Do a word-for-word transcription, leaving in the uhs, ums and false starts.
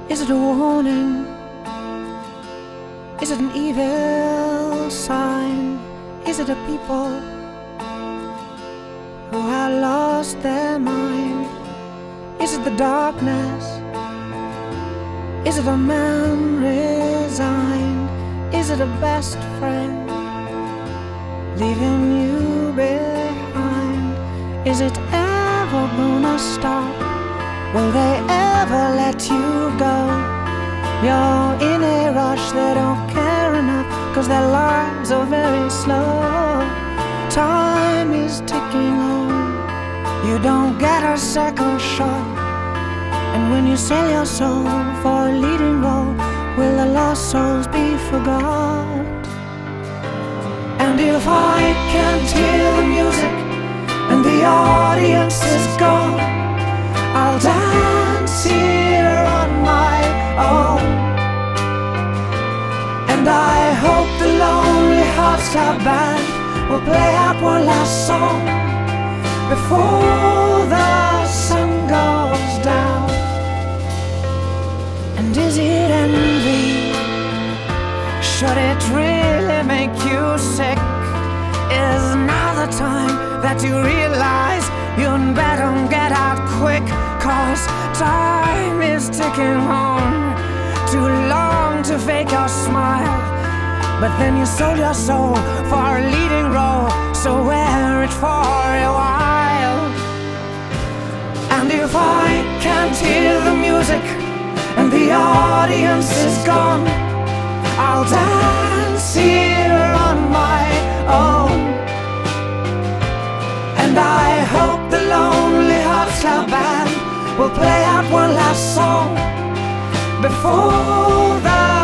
Is it a warning? Is it an evil sign? Is it a people who have lost their mind? Is it the darkness? Is it a man resigned? Is it a best friend leaving you behind? Is it ever gonna stop? Will they ever let you go? You're in a rush, they don't care enough, 'cause their lives are very slow. Time is ticking on, you don't get a second shot. And when you sell your soul for a leading role, will the lost souls be forgot? And if I can't hear the music and the audience is gone, I'll dance here on my own. And I hope the Lonely Hearts Club Band will play out one last song before the sun goes down. And is it envy? Should it really make you sick? Is now the time that you realize you'd better get out quick? 'Cause time is ticking on, too long to fake your smile. But then you sold your soul for a leading role, so wear it for a while. And if I can't hear the music and the audience is gone, I'll dance here on my own. And I hope the Lonely Hearts Club Band will play out one last song before the